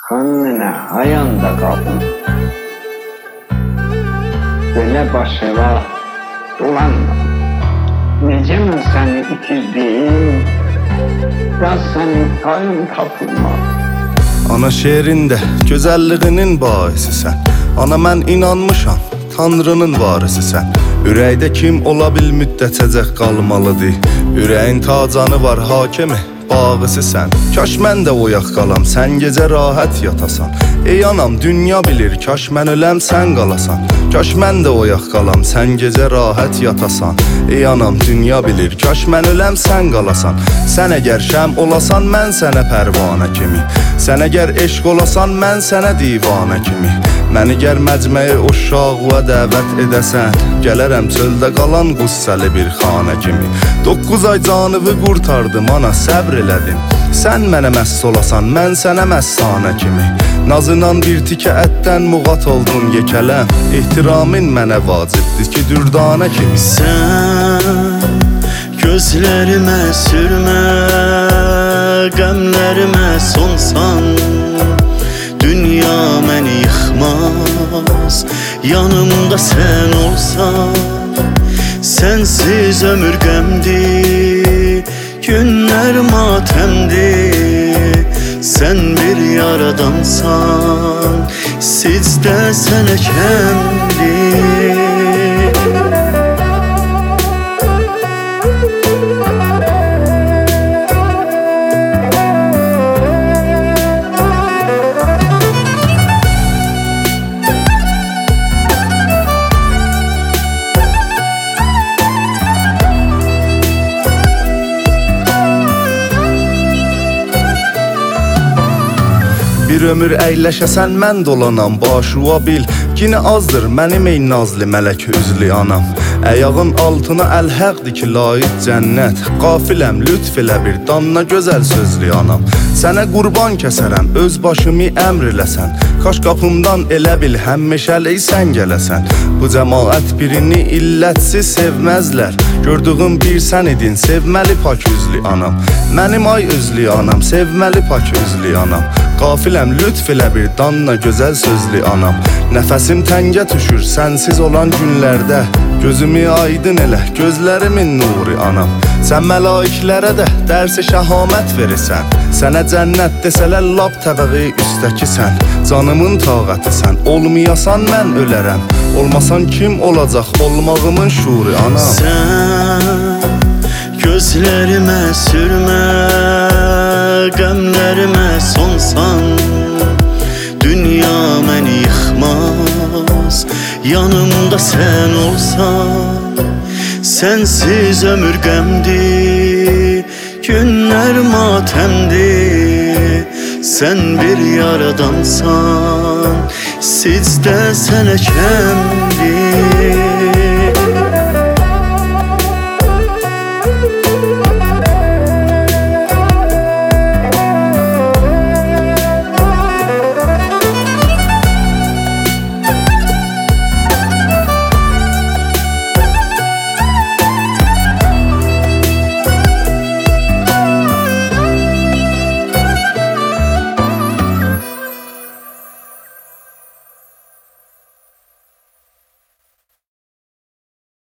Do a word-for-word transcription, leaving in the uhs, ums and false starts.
Kanına ayanda kaldım. Böyle başıma dolanma. Nece mi seni itildim? Ben senin tayın tapılma. Ana şehrində gözəlliğinin baisisən. Ana mən inanmışam, Tanrının varisisən. Ürəkdə kim ola bil müddətəcək qalmalıdır. Ürəyin tacanı var hakimi, bağısı sən. Kaş mən də oyaq qalam, sən gecə rahat yatasan. Ey anam, dünya bilir, kaş mən öləm, sən qalasan. Kaş mən də oyaq qalam, sən gecə rahat yatasan. Ey anam, dünya bilir, kaş mən öləm, sən qalasan. Sən əgər şəm olasan, mən sənə pərvanə kimi. Sən əgər eşq olasan, mən sənə divanə kimi. Məni gəl məcməyi uşaqlığa dəvət edəsən. Gələrəm çöldə qalan qüssəli bir xanə kimi. Doqquz ay canımı qurtardım ana, səbr elədim. Sən mənə məss olasan, mən sənə məssanə kimi. Nazınan bir tikə ətdən muğat oldun yekələm. İhtiramın mənə vacibdir ki, dürdanə kimi. Sən gözlərimə sürmə, qəmlərimə sonsan. Dünya məni yıxmaz, yanımda sən olsan. Sənsiz ömür qəmdir, günlər matəmdir. Sən bir yaradansan, sizdə sənə kəmdir. Bir ömür əyləşəsən, mən dolanam, başua bil. Yine azdır mənim ey nazlı mələk üzlü anam. Əyağın altına əl-həqdir ki, layiq cənnət. Qafiləm, lütf elə bir danla gözəl sözlü anam. Sənə qurban kəsərəm, öz başımı əmr eləsən. Kaş qapımdan elə bil həmmeşəli sən gələsən. Bu cəmaət birini illətsiz sevməzlər. Gördüğüm bir sən idin, sevməli pak üzlü anam. Mənim ay özlü anam, sevməli pak üzlü anam. Qafiləm, lütf elə bir danla gözəl sözlü anam. Nəfəsim təngə düşür sənsiz olan günlərdə. Gözümü aydın elə, gözlərimin nuri anam. Sən mələiklərə də dərsi şəhamət verirsən. Sənə cənnət desələr lap təbəqi üstəkisən. Canımın taqətisən, olmayasan mən ölərəm. Olmasan kim olacaq olmağımın şuuru anam. Sən gözlərimə sürmə, qəmlərimə sonsan. Dünya məni yıxmaz, yanımda sən olsan. Sənsiz ömür qəmdir, günlər matəmdir. Sən bir yaradansan, sizdə sənə kəmdir.